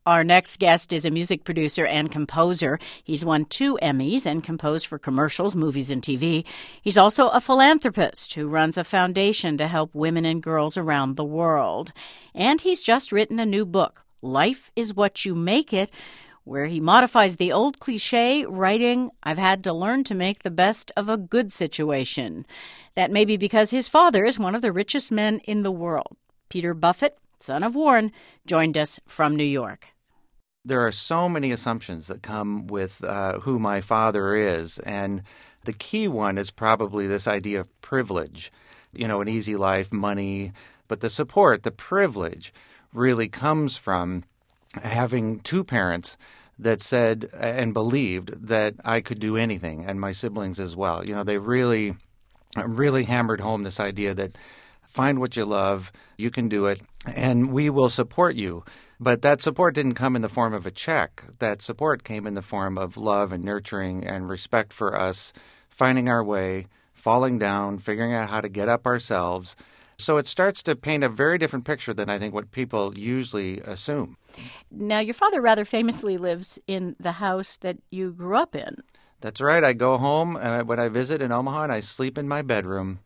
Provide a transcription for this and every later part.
Our next guest is a music producer and composer. He's won 2 Emmys and composed for commercials, movies, and TV. He's also a philanthropist who runs a foundation to help women and girls around the world. And he's just written a new book, Life is What You Make It, where he modifies the old cliche, writing, "I've had to learn to make the best of a good situation." That may be because his father is one of the richest men in the world. Peter Buffett, son of Warren, joined us from New York. There are so many assumptions that come with who my father is, and the key one is probably this idea of privilege. You know, an easy life, money, but the support, the privilege really comes from having 2 parents that said and believed that I could do anything, and my siblings as well. You know, they really hammered home this idea that find what you love, you can do it, and we will support you. But that support didn't come in the form of a check. That support came in the form of love and nurturing and respect for us, finding our way, falling down, figuring out how to get up ourselves. So it starts to paint a very different picture than I think what people usually assume. Now, your father rather famously lives in the house that you grew up in. That's right. I go home when I visit in Omaha, and I sleep in my bedroom.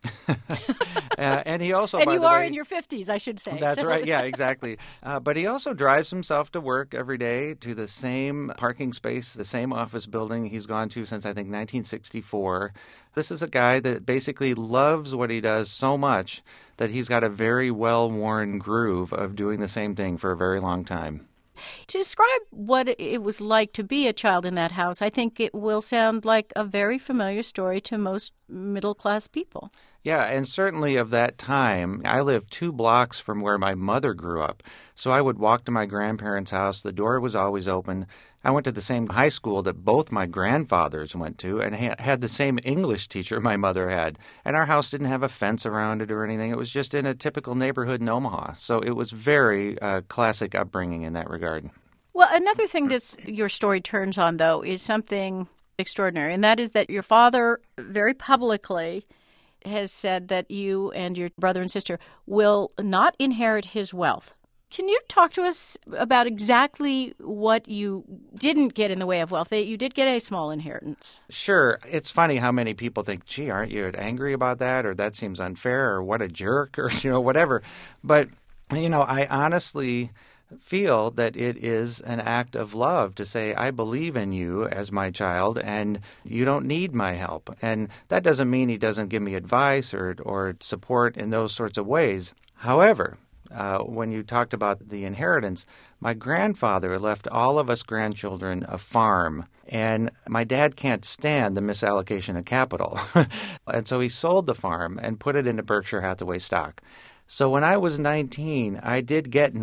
And he also, and by you the are way, in your 50s, I should say. That's right. Yeah, exactly. But he also drives himself to work every day to the same parking space, the same office building he's gone to since, I think, 1964. This is a guy that basically loves what he does so much that he's got a very well-worn groove of doing the same thing for a very long time. To describe what it was like to be a child in that house, I think it will sound like a very familiar story to most middle-class people. Yeah, and certainly of that time, I lived 2 blocks from where my mother grew up. So I would walk to my grandparents' house. The door was always open. I went to the same high school that both my grandfathers went to and had the same English teacher my mother had. And our house didn't have a fence around it or anything. It was just in a typical neighborhood in Omaha. So it was very classic upbringing in that regard. Well, another thing that your story turns on, though, is something extraordinary, and that is that your father very publicly has said that you and your brother and sister will not inherit his wealth. Can you talk to us about exactly what you didn't get in the way of wealth? You did get a small inheritance. Sure. It's funny how many people think, gee, aren't you angry about that? Or that seems unfair, or what a jerk, or, whatever. But, I honestly feel that it is an act of love to say, I believe in you as my child, and you don't need my help. And that doesn't mean he doesn't give me advice or support in those sorts of ways. However, when you talked about the inheritance, my grandfather left all of us grandchildren a farm, and my dad can't stand the misallocation of capital. And so he sold the farm and put it into Berkshire Hathaway stock. So when I was 19, I did get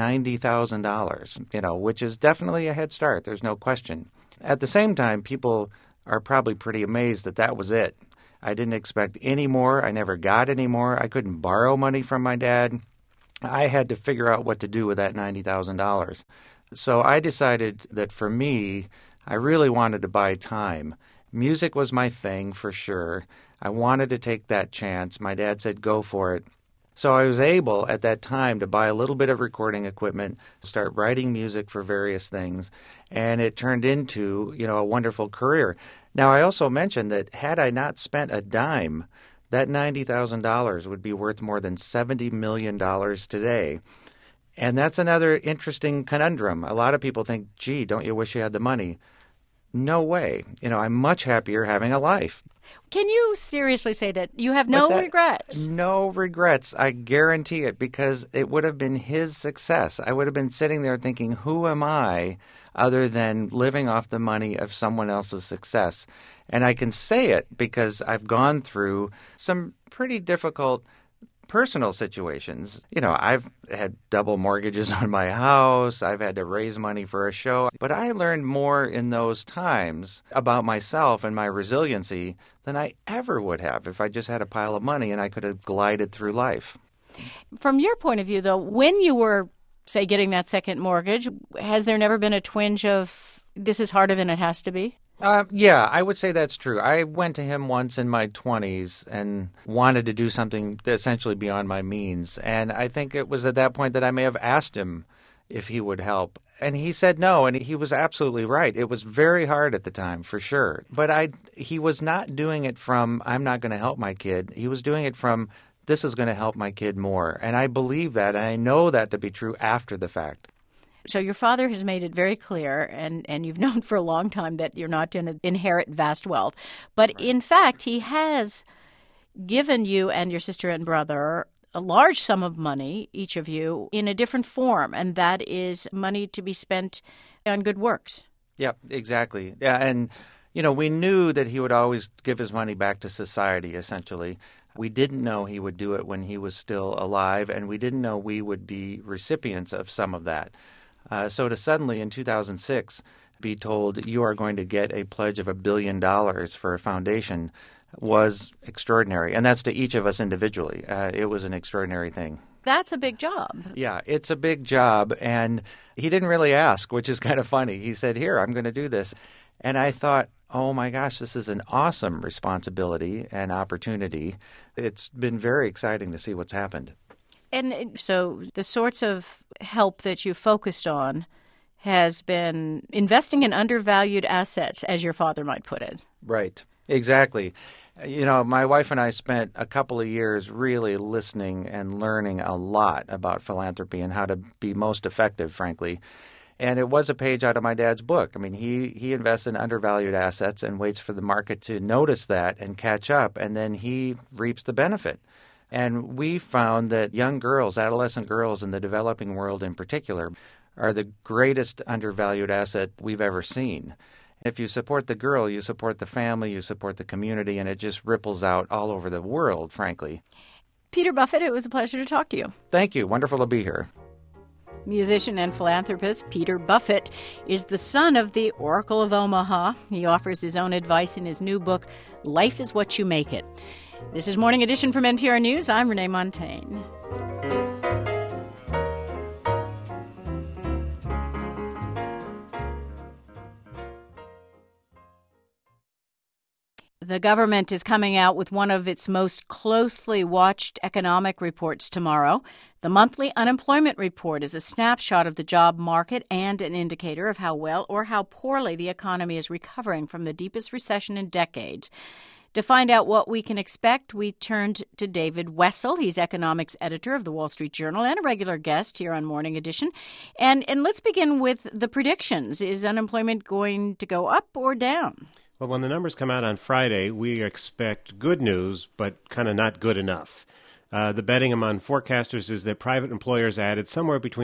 $90,000, which is definitely a head start. There's no question. At the same time, people are probably pretty amazed that that was it. I didn't expect any more. I never got any more. I couldn't borrow money from my dad. I had to figure out what to do with that $90,000. So I decided that for me, I really wanted to buy time. Music was my thing for sure. I wanted to take that chance. My dad said, go for it. So I was able at that time to buy a little bit of recording equipment, start writing music for various things, and it turned into, a wonderful career. Now, I also mentioned that had I not spent a dime, that $90,000 would be worth more than $70 million today. And that's another interesting conundrum. A lot of people think, gee, don't you wish you had the money? No way. I'm much happier having a life. Can you seriously say that you have no regrets? No regrets. I guarantee it, because it would have been his success. I would have been sitting there thinking, who am I other than living off the money of someone else's success? And I can say it because I've gone through some pretty difficult personal situations. I've had double mortgages on my house. I've had to raise money for a show. But I learned more in those times about myself and my resiliency than I ever would have if I just had a pile of money and I could have glided through life. From your point of view, though, when you were, say, getting that second mortgage, has there never been a twinge of this is harder than it has to be? Yeah, I would say that's true. I went to him once in my 20s and wanted to do something essentially beyond my means. And I think it was at that point that I may have asked him, if he would help. And he said no, and he was absolutely right. It was very hard at the time, for sure. But he was not doing it from, I'm not going to help my kid. He was doing it from, this is going to help my kid more. And I believe that, and I know that to be true after the fact. So your father has made it very clear, and you've known for a long time that you're not going to inherit vast wealth. But right. In fact, he has given you and your sister and brother a large sum of money, each of you, in a different form, and that is money to be spent on good works. Yeah, exactly. Yeah, and, we knew that he would always give his money back to society, essentially. We didn't know he would do it when he was still alive, and we didn't know we would be recipients of some of that. So to suddenly, in 2006, be told you are going to get a pledge of $1 billion for a foundation was extraordinary. And that's to each of us individually. It was an extraordinary thing. That's a big job. Yeah, it's a big job. And he didn't really ask, which is kind of funny. He said, here, I'm going to do this. And I thought, oh my gosh, this is an awesome responsibility and opportunity. It's been very exciting to see what's happened. And so the sorts of help that you focused on has been investing in undervalued assets, as your father might put it. Right. Exactly. My wife and I spent a couple of years really listening and learning a lot about philanthropy and how to be most effective, frankly. And it was a page out of my dad's book. I mean, he invests in undervalued assets and waits for the market to notice that and catch up, and then he reaps the benefit. And we found that young girls, adolescent girls in the developing world in particular, are the greatest undervalued asset we've ever seen. If you support the girl, you support the family, you support the community, and it just ripples out all over the world, frankly. Peter Buffett, it was a pleasure to talk to you. Thank you. Wonderful to be here. Musician and philanthropist Peter Buffett is the son of the Oracle of Omaha. He offers his own advice in his new book, Life is What You Make It. This is Morning Edition from NPR News. I'm Renee Montaigne. The government is coming out with one of its most closely watched economic reports tomorrow. The monthly unemployment report is a snapshot of the job market and an indicator of how well or how poorly the economy is recovering from the deepest recession in decades. To find out what we can expect, we turned to David Wessel. He's economics editor of the Wall Street Journal and a regular guest here on Morning Edition. And let's begin with the predictions. Is unemployment going to go up or down? Well, when the numbers come out on Friday, we expect good news, but kind of not good enough. The betting among forecasters is that private employers added somewhere between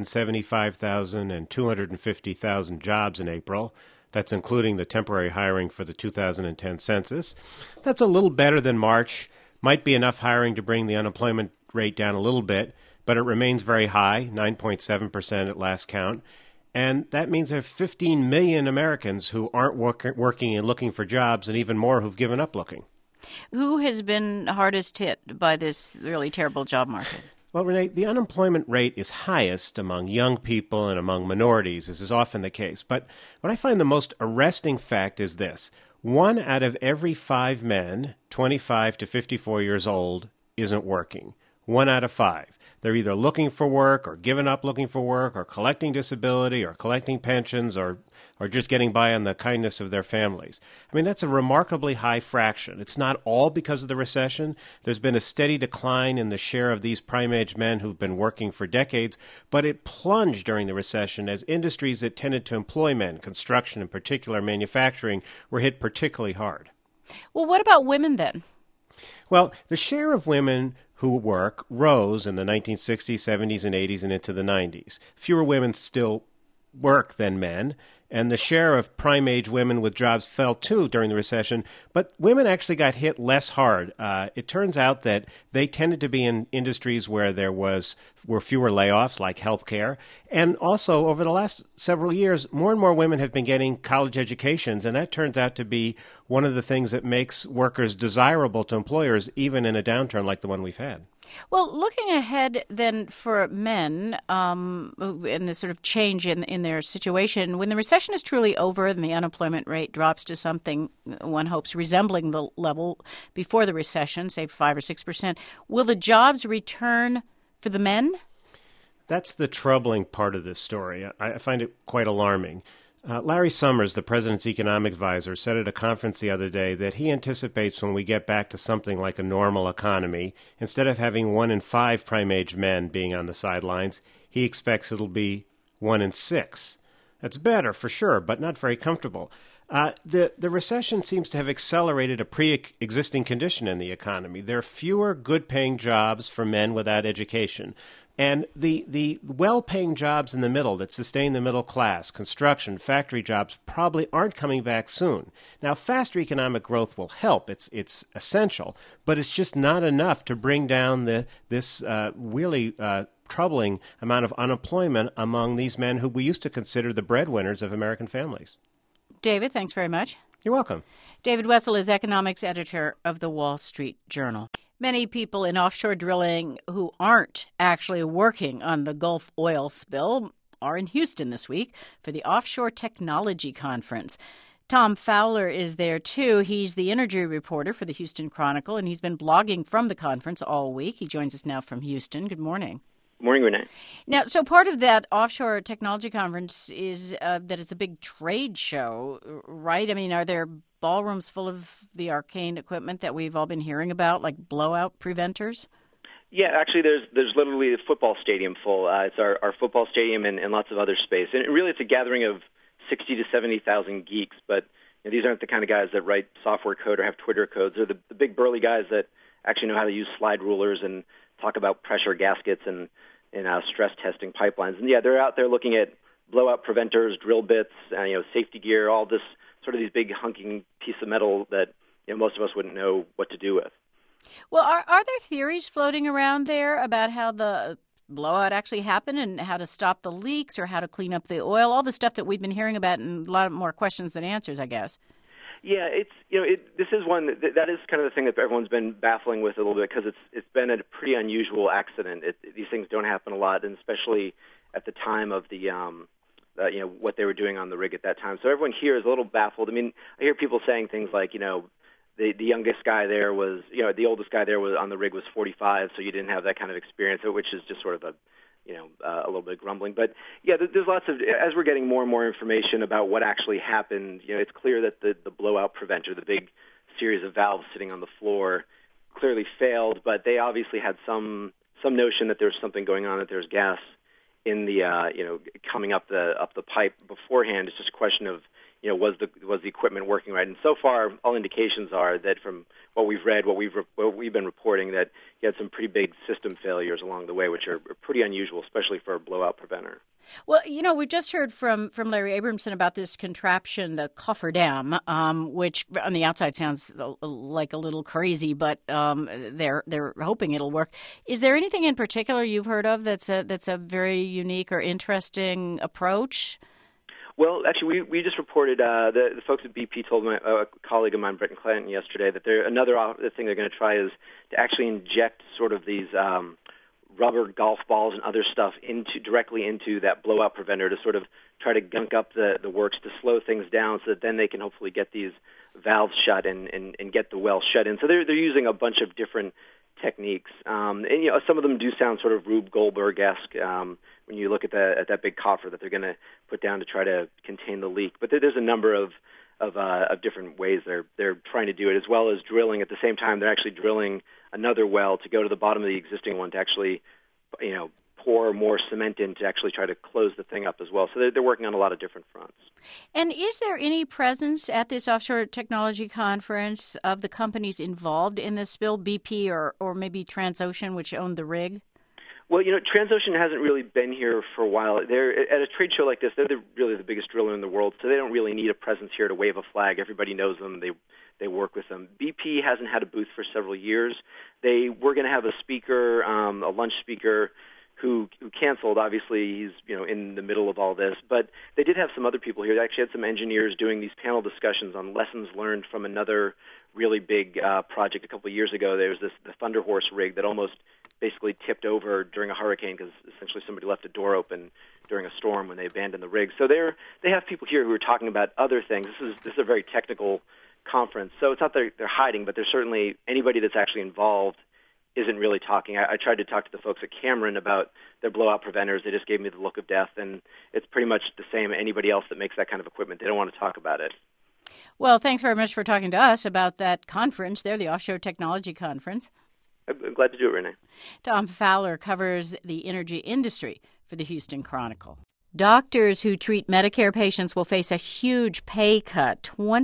175,000 and 250,000 jobs in April. That's including the temporary hiring for the 2010 census. That's a little better than March. Might be enough hiring to bring the unemployment rate down a little bit, but it remains very high, 9.7% at last count. And that means there are 15 million Americans who aren't working and looking for jobs, and even more who've given up looking. Who has been hardest hit by this really terrible job market? Well, Renee, the unemployment rate is highest among young people and among minorities, as is often the case. But what I find the most arresting fact is this. 1 out of every 5 men, 25 to 54 years old, isn't working. 1 out of 5. They're either looking for work or giving up looking for work or collecting disability or collecting pensions or just getting by on the kindness of their families. I mean, that's a remarkably high fraction. It's not all because of the recession. There's been a steady decline in the share of these prime-age men who've been working for decades, but it plunged during the recession as industries that tended to employ men, construction in particular, manufacturing, were hit particularly hard. Well, what about women then? Well, the share of women who work rose in the 1960s, 70s, and 80s and into the 90s. Fewer women still work than men, and the share of prime-age women with jobs fell too during the recession, but women actually got hit less hard. It turns out that they tended to be in industries where there were fewer layoffs, like healthcare, and also over the last several years, more and more women have been getting college educations, and that turns out to be one of the things that makes workers desirable to employers, even in a downturn like the one we've had. Well, looking ahead then for men and the sort of change in their situation, when the recession is truly over and the unemployment rate drops to something one hopes resembling the level before the recession, say 5 or 6%, will the jobs return for the men? That's the troubling part of this story. I find it quite alarming. Larry Summers, the president's economic advisor, said at a conference the other day that he anticipates when we get back to something like a normal economy, instead of having 1 in 5 prime-age men being on the sidelines, he expects it'll be 1 in 6. That's better, for sure, but not very comfortable. The recession seems to have accelerated a pre-existing condition in the economy. There are fewer good-paying jobs for men without education. And the well-paying jobs in the middle that sustain the middle class, construction, factory jobs, probably aren't coming back soon. Now, faster economic growth will help. It's essential, but it's just not enough to bring down this really troubling amount of unemployment among these men who we used to consider the breadwinners of American families. David, thanks very much. You're welcome. David Wessel is economics editor of the Wall Street Journal. Many people in offshore drilling who aren't actually working on the Gulf oil spill are in Houston this week for the Offshore Technology Conference. Tom Fowler is there, too. He's the energy reporter for the Houston Chronicle, and he's been blogging from the conference all week. He joins us now from Houston. Good morning. Morning, Renee. Now, so part of that Offshore Technology Conference is that it's a big trade show, right? I mean, are there ballrooms full of the arcane equipment that we've all been hearing about, like blowout preventers? Yeah, actually, there's literally a football stadium full. It's our football stadium and lots of other space. And really, it's a gathering of 60 to 70,000 geeks. But these aren't the kind of guys that write software code or have Twitter codes. They're the big burly guys that actually know how to use slide rulers and talk about pressure gaskets and stress testing pipelines. And yeah, they're out there looking at blowout preventers, drill bits, safety gear, all this sort of these big hunking piece of metal that most of us wouldn't know what to do with. Well, are there theories floating around there about how the blowout actually happened and how to stop the leaks or how to clean up the oil? All the stuff that we've been hearing about, and a lot more questions than answers, I guess. Yeah, this is one that is kind of the thing that everyone's been baffling with a little bit because it's been a pretty unusual accident. These things don't happen a lot, and especially at the time of the what they were doing on the rig at that time. So everyone here is a little baffled. I mean, I hear people saying things like, the youngest guy there was, the oldest guy there was on the rig was 45, so you didn't have that kind of experience, which is just sort of a little bit grumbling. But yeah, there's lots of, as we're getting more and more information about what actually happened, it's clear that the blowout preventer, the big series of valves sitting on the floor, clearly failed. But they obviously had some notion that there's something going on, that there's gas in the coming up the pipe beforehand. It's just a question of was the equipment working right? And so far, all indications are that from what we've read, what we've been reporting, that you had some pretty big system failures along the way, which are pretty unusual, especially for a blowout preventer. Well, we've just heard from Larry Abramson about this contraption, the cofferdam, which on the outside sounds like a little crazy, but they're hoping it'll work. Is there anything in particular you've heard of that's a very unique or interesting approach? Well, actually, we just reported, the folks at BP told a colleague of mine, Brenton Clanton, yesterday that another thing they're going to try is to actually inject sort of these rubber golf balls and other stuff directly into that blowout preventer to sort of try to gunk up the works to slow things down so that then they can hopefully get these valves shut and get the well shut in. So they're using a bunch of different techniques. And some of them do sound sort of Rube Goldberg-esque when you look at that big coffer that they're going to put down to try to contain the leak. But there's a number of different ways they're trying to do it, as well as drilling. At the same time, they're actually drilling another well to go to the bottom of the existing one to actually, pour more cement in to actually try to close the thing up as well. So they're working on a lot of different fronts. And is there any presence at this Offshore Technology Conference of the companies involved in this spill, BP or maybe Transocean, which owned the rig? Well, Transocean hasn't really been here for a while. They're at a trade show like this. They're really the biggest driller in the world, so they don't really need a presence here to wave a flag. Everybody knows them. They work with them. BP hasn't had a booth for several years. They were going to have a speaker, a lunch speaker, who canceled. Obviously, he's in the middle of all this. But they did have some other people here. They actually had some engineers doing these panel discussions on lessons learned from another really big project a couple of years ago. There was the Thunder Horse rig that almost basically tipped over during a hurricane because essentially somebody left a door open during a storm when they abandoned the rig. So they have people here who are talking about other things. This is a very technical conference. So it's not that they're hiding, but there's certainly anybody that's actually involved isn't really talking. I tried to talk to the folks at Cameron about their blowout preventers. They just gave me the look of death, and it's pretty much the same. Anybody else that makes that kind of equipment, they don't want to talk about it. Well, thanks very much for talking to us about that conference there, the Offshore Technology Conference. I'm glad to do it, Renee. Tom Fowler covers the energy industry for the Houston Chronicle. Doctors who treat Medicare patients will face a huge pay cut,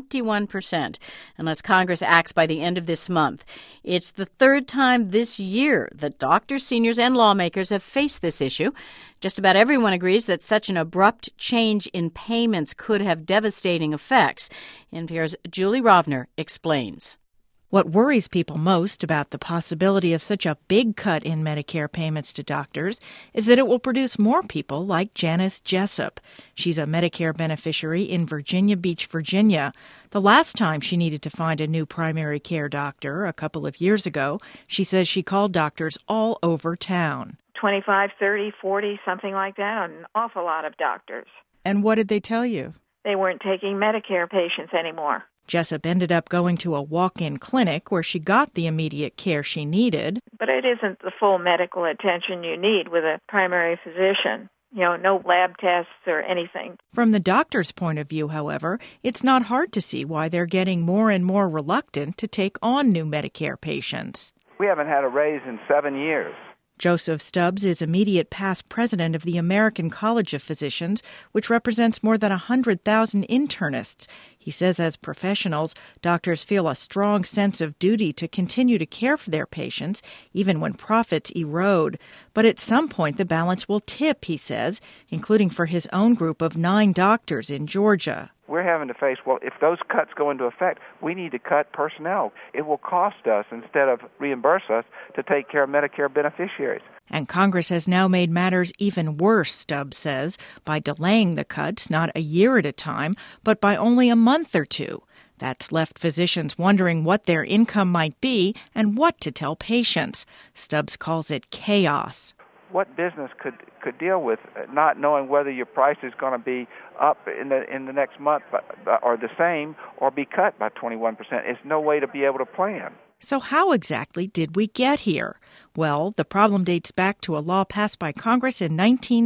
21%, unless Congress acts by the end of this month. It's the third time this year that doctors, seniors, and lawmakers have faced this issue. Just about everyone agrees that such an abrupt change in payments could have devastating effects. NPR's Julie Rovner explains. What worries people most about the possibility of such a big cut in Medicare payments to doctors is that it will produce more people like Janice Jessup. She's a Medicare beneficiary in Virginia Beach, Virginia. The last time she needed to find a new primary care doctor, a couple of years ago, she says she called doctors all over town. 25, 30, 40, something like that, an awful lot of doctors. And what did they tell you? They weren't taking Medicare patients anymore. Jessup ended up going to a walk-in clinic where she got the immediate care she needed. But it isn't the full medical attention you need with a primary physician. No lab tests or anything. From the doctor's point of view, however, it's not hard to see why they're getting more and more reluctant to take on new Medicare patients. We haven't had a raise in 7 years. Joseph Stubbs is immediate past president of the American College of Physicians, which represents more than 100,000 internists. He says as professionals, doctors feel a strong sense of duty to continue to care for their patients, even when profits erode. But at some point, the balance will tip, he says, including for his own group of 9 doctors in Georgia. We're having to face, if those cuts go into effect, we need to cut personnel. It will cost us, instead of reimburse us, to take care of Medicare beneficiaries. And Congress has now made matters even worse, Stubbs says, by delaying the cuts not a year at a time, but by only a month or two. That's left physicians wondering what their income might be and what to tell patients. Stubbs calls it chaos. What business could deal with not knowing whether your price is going to be up in the next month or the same or be cut by 21%? It's no way to be able to plan. So how exactly did we get here? Well, the problem dates back to a law passed by Congress in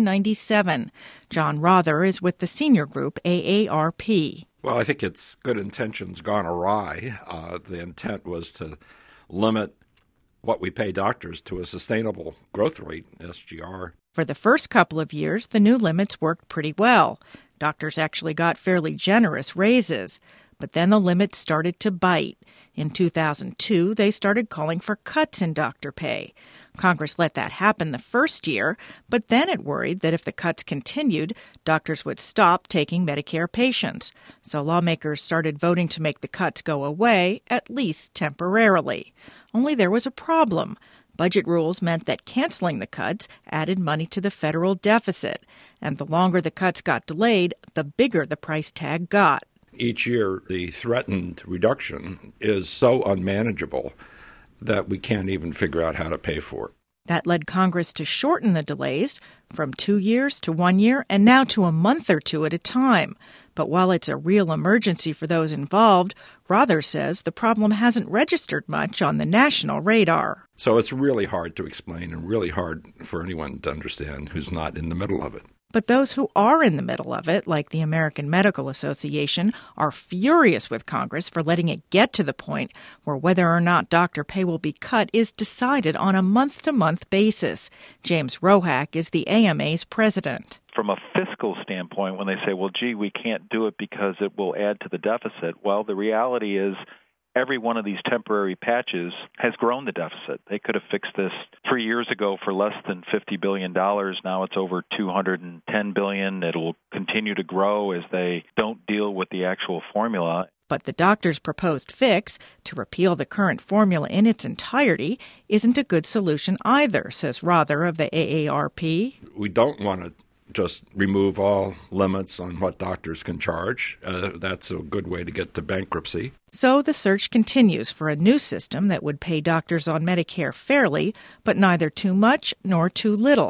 1997. John Rother is with the senior group AARP. Well, I think it's good intentions gone awry. The intent was to limit what we pay doctors to a sustainable growth rate, SGR. For the first couple of years, the new limits worked pretty well. Doctors actually got fairly generous raises. But then the limits started to bite. In 2002, they started calling for cuts in doctor pay. Congress let that happen the first year, but then it worried that if the cuts continued, doctors would stop taking Medicare patients. So lawmakers started voting to make the cuts go away, at least temporarily. Only there was a problem. Budget rules meant that canceling the cuts added money to the federal deficit. And the longer the cuts got delayed, the bigger the price tag got. Each year, the threatened reduction is so unmanageable that we can't even figure out how to pay for it. That led Congress to shorten the delays from 2 years to 1 year and now to a month or two at a time. But while it's a real emergency for those involved, Rother says the problem hasn't registered much on the national radar. So it's really hard to explain and really hard for anyone to understand who's not in the middle of it. But those who are in the middle of it, like the American Medical Association, are furious with Congress for letting it get to the point where whether or not doctor pay will be cut is decided on a month-to-month basis. James Rohack is the AMA's president. From a fiscal standpoint, when they say, well, gee, we can't do it because it will add to the deficit, well, the reality is every one of these temporary patches has grown the deficit. They could have fixed this 3 years ago for less than $50 billion. Now it's over $210 billion. It will continue to grow as they don't deal with the actual formula. But the doctor's proposed fix, to repeal the current formula in its entirety, isn't a good solution either, says Rother of the AARP. We don't want to just remove all limits on what doctors can charge. That's a good way to get to bankruptcy. So the search continues for a new system that would pay doctors on Medicare fairly, but neither too much nor too little.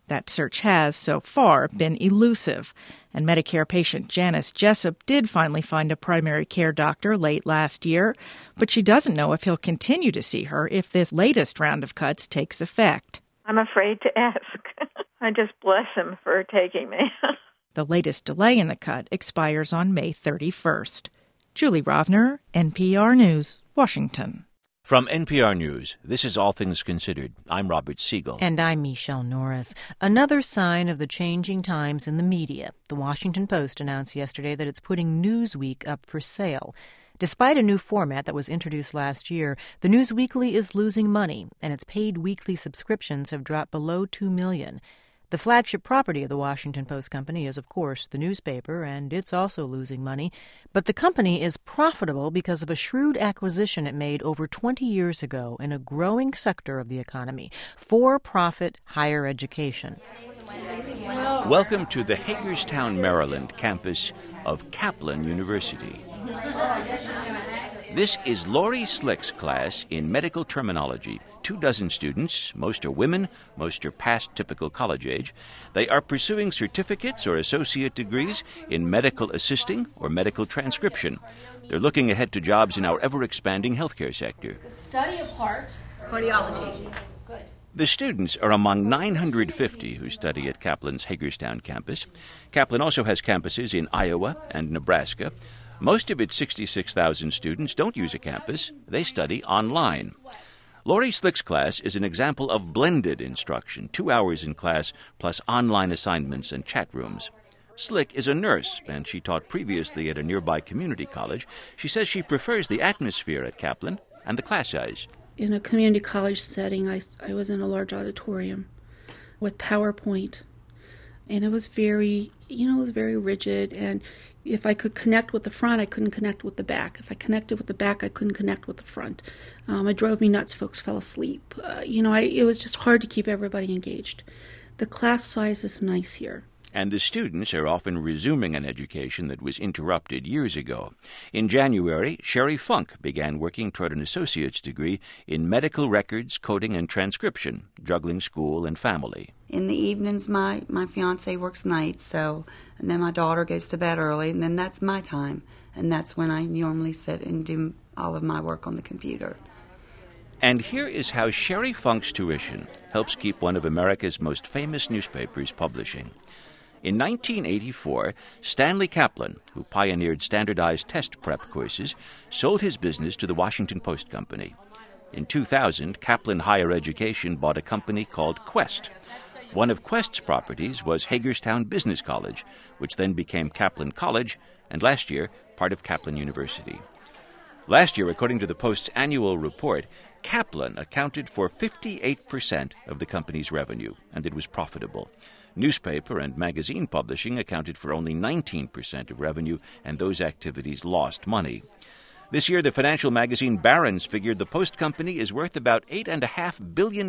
That search has, so far, been elusive, and Medicare patient Janice Jessup did finally find a primary care doctor late last year, but she doesn't know if he'll continue to see her if this latest round of cuts takes effect. I'm afraid to ask. I just bless him for taking me. The latest delay in the cut expires on May 31st. Julie Rovner, NPR News, Washington. From NPR News, this is All Things Considered. I'm Robert Siegel. And I'm Michelle Norris. Another sign of the changing times in the media. The Washington Post announced yesterday that it's putting Newsweek up for sale. Despite a new format that was introduced last year, the News Weekly is losing money, and its paid weekly subscriptions have dropped below 2 million. The flagship property of the Washington Post company is, of course, the newspaper, and it's also losing money. But the company is profitable because of a shrewd acquisition it made over 20 years ago in a growing sector of the economy, for-profit higher education. Welcome to the Hagerstown, Maryland campus of Kaplan University. This is Lori Slick's class in medical terminology. 24 students, most are women, most are past typical college age. They are pursuing certificates or associate degrees in medical assisting or medical transcription. They're looking ahead to jobs in our ever-expanding healthcare sector. The study of heart. Cardiology. Good. The students are among 950 who study at Kaplan's Hagerstown campus. Kaplan also has campuses in Iowa and Nebraska. Most of its 66,000 students don't use a campus. They study online. Lori Slick's class is an example of blended instruction, 2 hours in class plus online assignments and chat rooms. Slick is a nurse, and she taught previously at a nearby community college. She says she prefers the atmosphere at Kaplan and the class size. In a community college setting, I was in a large auditorium with PowerPoint, and it was very rigid, and if I could connect with the front, I couldn't connect with the back. If I connected with the back, I couldn't connect with the front. It drove me nuts. Folks fell asleep. It was just hard to keep everybody engaged. The class size is nice here. And the students are often resuming an education that was interrupted years ago. In January, Sherry Funk began working toward an associate's degree in medical records, coding, and transcription, juggling school and family. In the evenings, my fiancé works nights, and then my daughter goes to bed early, and then that's my time. And that's when I normally sit and do all of my work on the computer. And here is how Sherry Funk's tuition helps keep one of America's most famous newspapers publishing. In 1984, Stanley Kaplan, who pioneered standardized test prep courses, sold his business to the Washington Post Company. In 2000, Kaplan Higher Education bought a company called Quest. One of Quest's properties was Hagerstown Business College, which then became Kaplan College, and last year, part of Kaplan University. Last year, according to the Post's annual report, Kaplan accounted for 58% of the company's revenue, and it was profitable. Newspaper and magazine publishing accounted for only 19% of revenue, and those activities lost money. This year, the financial magazine Barron's figured the Post Company is worth about $8.5 billion,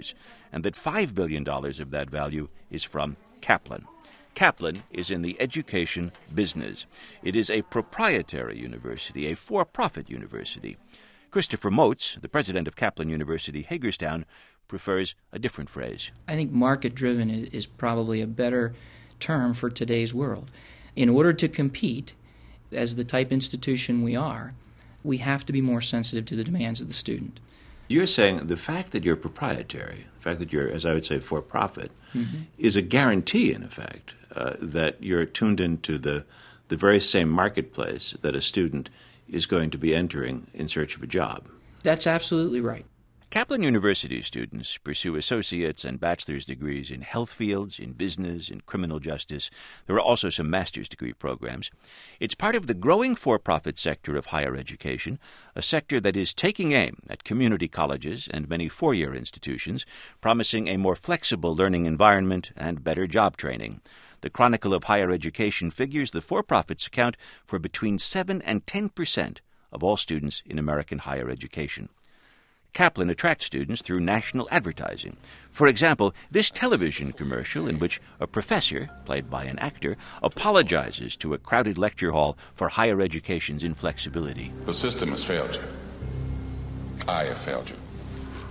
and that $5 billion of that value is from Kaplan. Kaplan is in the education business. It is a proprietary university, a for-profit university. Christopher Moats, the president of Kaplan University Hagerstown, prefers a different phrase. I think market-driven is probably a better term for today's world. In order to compete, as the type institution we are, we have to be more sensitive to the demands of the student. You're saying the fact that you're proprietary, the fact that you're, as I would say, for-profit, is a guarantee, in effect, that you're tuned into the very same marketplace that a student is going to be entering in search of a job. That's absolutely right. Kaplan University students pursue associate's and bachelor's degrees in health fields, in business, in criminal justice. There are also some master's degree programs. It's part of the growing for-profit sector of higher education, a sector that is taking aim at community colleges and many four-year institutions, promising a more flexible learning environment and better job training. The Chronicle of Higher Education figures the for-profits account for between 7 and 10% of all students in American higher education. Kaplan attracts students through national advertising. For example, this television commercial in which a professor, played by an actor, apologizes to a crowded lecture hall for higher education's inflexibility. The system has failed you. I have failed you.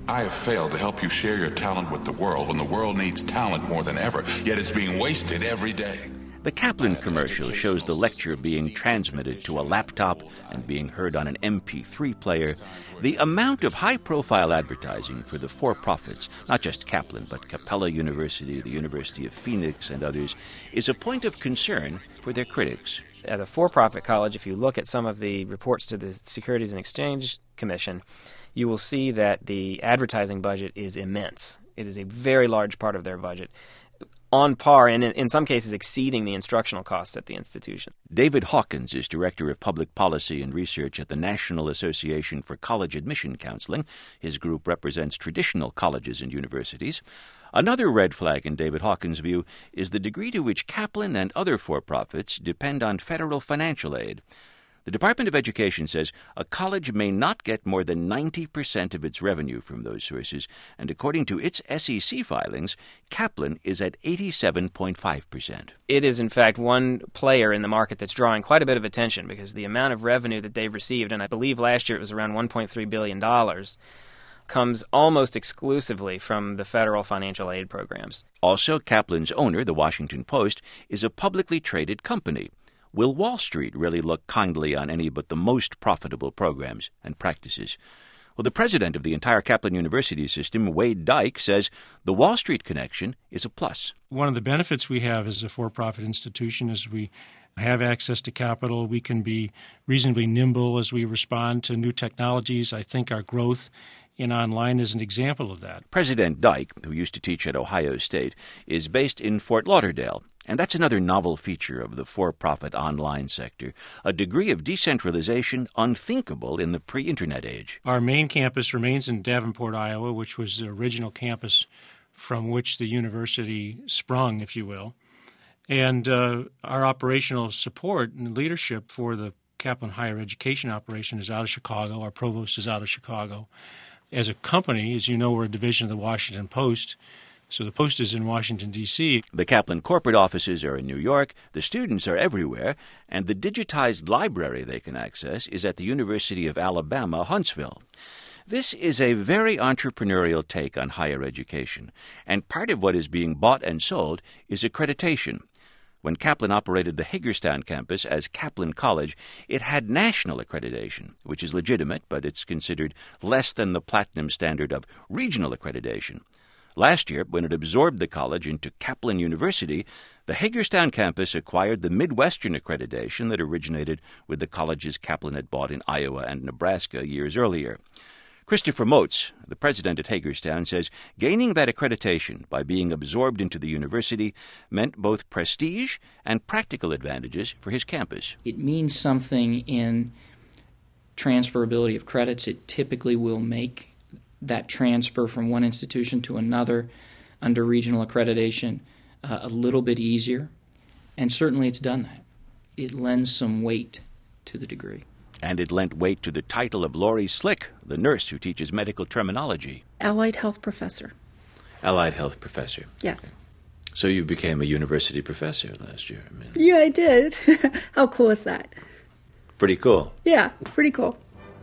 I have failed to help you share your talent with the world when the world needs talent more than ever, yet it's being wasted every day. The Kaplan commercial shows the lecture being transmitted to a laptop and being heard on an MP3 player. The amount of high-profile advertising for the for-profits, not just Kaplan, but Capella University, the University of Phoenix, and others, is a point of concern for their critics. At a for-profit college, if you look at some of the reports to the Securities and Exchange Commission, you will see that the advertising budget is immense. It is a very large part of their budget, on par and in some cases exceeding the instructional costs at the institution. David Hawkins is Director of Public Policy and Research at the National Association for College Admission Counseling. His group represents traditional colleges and universities. Another red flag in David Hawkins' view is the degree to which Kaplan and other for-profits depend on federal financial aid. The Department of Education says a college may not get more than 90% of its revenue from those sources, and according to its SEC filings, Kaplan is at 87.5%. It is, in fact, one player in the market that's drawing quite a bit of attention because the amount of revenue that they've received, and I believe last year it was around $1.3 billion, comes almost exclusively from the federal financial aid programs. Also, Kaplan's owner, the Washington Post, is a publicly traded company. Will Wall Street really look kindly on any but the most profitable programs and practices? Well, the president of the entire Kaplan University system, Wade Dyke, says the Wall Street connection is a plus. One of the benefits we have as a for-profit institution is we have access to capital. We can be reasonably nimble as we respond to new technologies. I think our growth in online is an example of that. President Dyke, who used to teach at Ohio State, is based in Fort Lauderdale. And that's another novel feature of the for-profit online sector, a degree of decentralization unthinkable in the pre-internet age. Our main campus remains in Davenport, Iowa, which was the original campus from which the university sprung, if you will. And our operational support and leadership for the Kaplan Higher Education operation is out of Chicago. Our provost is out of Chicago. As a company, as you know, we're a division of the Washington Post. So the Post is in Washington, D.C. The Kaplan corporate offices are in New York, the students are everywhere, and the digitized library they can access is at the University of Alabama, Huntsville. This is a very entrepreneurial take on higher education, and part of what is being bought and sold is accreditation. When Kaplan operated the Hagerstown campus as Kaplan College, it had national accreditation, which is legitimate, but it's considered less than the platinum standard of regional accreditation. Last year, when it absorbed the college into Kaplan University, the Hagerstown campus acquired the Midwestern accreditation that originated with the colleges Kaplan had bought in Iowa and Nebraska years earlier. Christopher Moats, the president at Hagerstown, says gaining that accreditation by being absorbed into the university meant both prestige and practical advantages for his campus. It means something in transferability of credits. It typically will make that transfer from one institution to another under regional accreditation a little bit easier, and certainly it's done that. It lends some weight to the degree. And it lent weight to the title of Lori Slick, the nurse who teaches medical terminology. Allied health professor. Allied health professor. Yes. So you became a university professor last year. Yeah, I did. How cool is that? Pretty cool. Yeah, pretty cool.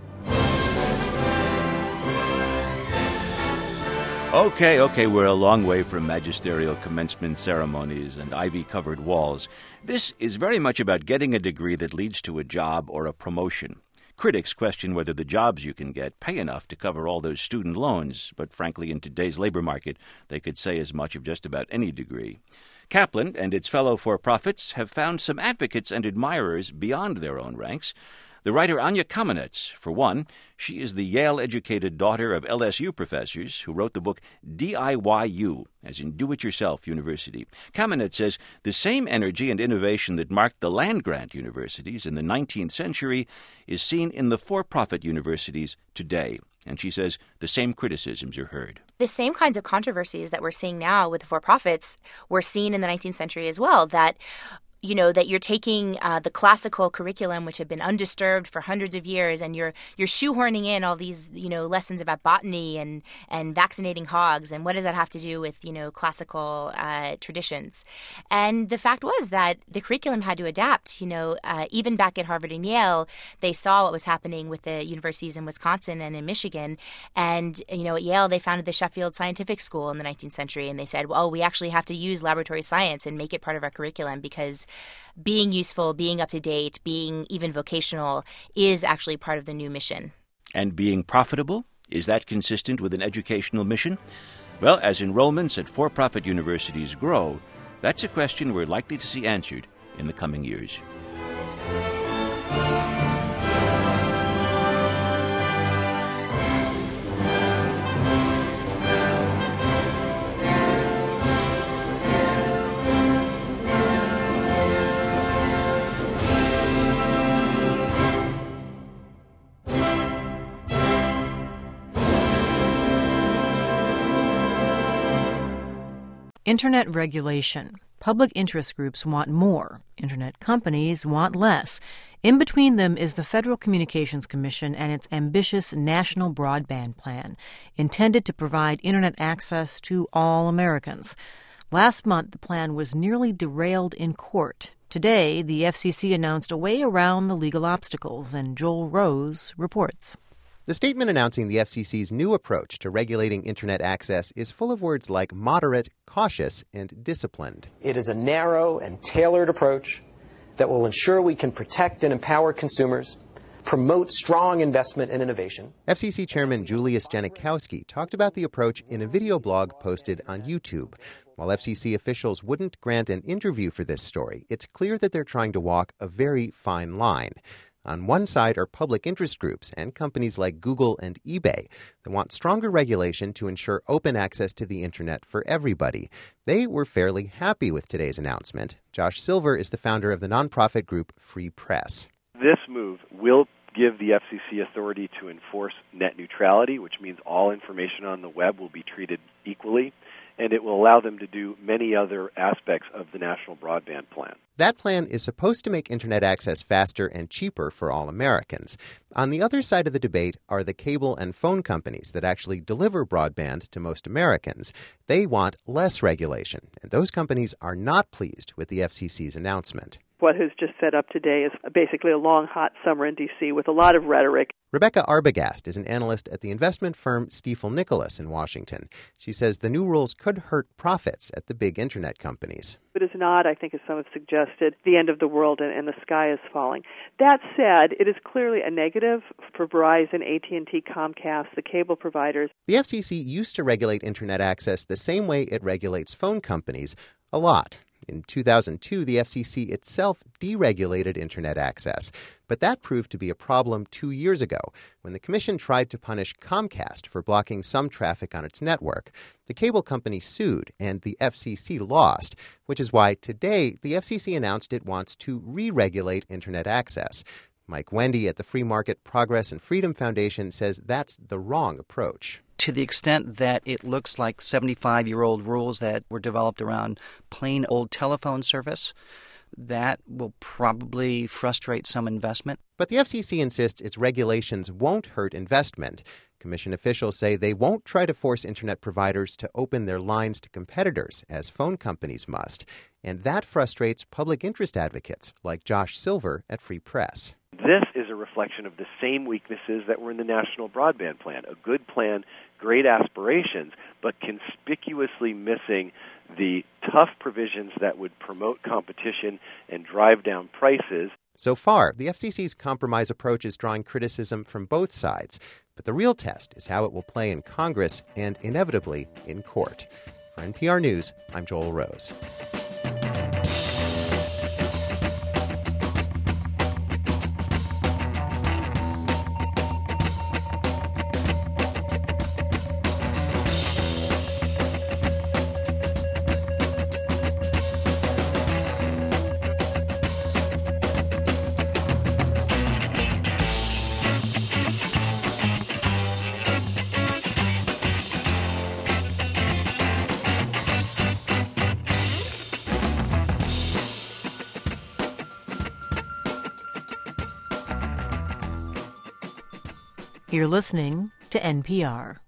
Okay, we're a long way from magisterial commencement ceremonies and ivy-covered walls. This is very much about getting a degree that leads to a job or a promotion. Critics question whether the jobs you can get pay enough to cover all those student loans, but frankly, in today's labor market, they could say as much of just about any degree. Kaplan and its fellow for-profits have found some advocates and admirers beyond their own ranks. The writer Anya Kamenetz, for one, she is the Yale-educated daughter of LSU professors who wrote the book DIYU, as in Do-It-Yourself University. Kamenetz says the same energy and innovation that marked the land-grant universities in the 19th century is seen in the for-profit universities today. And she says the same criticisms are heard. The same kinds of controversies that we're seeing now with the for-profits were seen in the 19th century as well, that that you're taking the classical curriculum, which had been undisturbed for hundreds of years, and you're shoehorning in all these, lessons about botany and vaccinating hogs, and what does that have to do with, classical traditions? And the fact was that the curriculum had to adapt. Even back at Harvard and Yale, they saw what was happening with the universities in Wisconsin and in Michigan. And, at Yale, they founded the Sheffield Scientific School in the 19th century, and they said, well, we actually have to use laboratory science and make it part of our curriculum, because being useful, being up to date, being even vocational is actually part of the new mission. And being profitable? Is that consistent with an educational mission? Well, as enrollments at for-profit universities grow, that's a question we're likely to see answered in the coming years. Internet regulation. Public interest groups want more. Internet companies want less. In between them is the Federal Communications Commission and its ambitious National Broadband Plan, intended to provide Internet access to all Americans. Last month, the plan was nearly derailed in court. Today, the FCC announced a way around the legal obstacles, and Joel Rose reports. The statement announcing the FCC's new approach to regulating Internet access is full of words like moderate, cautious, and disciplined. It is a narrow and tailored approach that will ensure we can protect and empower consumers, promote strong investment and innovation. FCC Chairman Julius Genachowski talked about the approach in a video blog posted on YouTube. While FCC officials wouldn't grant an interview for this story, it's clear that they're trying to walk a very fine line. On one side are public interest groups and companies like Google and eBay that want stronger regulation to ensure open access to the Internet for everybody. They were fairly happy with today's announcement. Josh Silver is the founder of the nonprofit group Free Press. This move will give the FCC authority to enforce net neutrality, which means all information on the web will be treated equally, and it will allow them to do many other aspects of the National Broadband Plan. That plan is supposed to make Internet access faster and cheaper for all Americans. On the other side of the debate are the cable and phone companies that actually deliver broadband to most Americans. They want less regulation, and those companies are not pleased with the FCC's announcement. What has just set up today is basically a long, hot summer in D.C. with a lot of rhetoric. Rebecca Arbogast is an analyst at the investment firm Stifel Nicolaus in Washington. She says the new rules could hurt profits at the big Internet companies. It is not, I think, as some have suggested, the end of the world and the sky is falling. That said, it is clearly a negative for Verizon, AT&T, Comcast, the cable providers. The FCC used to regulate Internet access the same way it regulates phone companies, a lot. In 2002, the FCC itself deregulated Internet access. But that proved to be a problem 2 years ago when the Commission tried to punish Comcast for blocking some traffic on its network. The cable company sued, and the FCC lost, which is why today the FCC announced it wants to re-regulate Internet access. Mike Wendy at the Free Market Progress and Freedom Foundation says that's the wrong approach. To the extent that it looks like 75-year-old rules that were developed around plain old telephone service, that will probably frustrate some investment. But the FCC insists its regulations won't hurt investment. Commission officials say they won't try to force Internet providers to open their lines to competitors, as phone companies must. And that frustrates public interest advocates like Josh Silver at Free Press. This is a reflection of the same weaknesses that were in the National Broadband Plan. A good plan, great aspirations, but conspicuously missing the tough provisions that would promote competition and drive down prices. So far, the FCC's compromise approach is drawing criticism from both sides. But the real test is how it will play in Congress and, inevitably, in court. For NPR News, I'm Joel Rose. You're listening to NPR.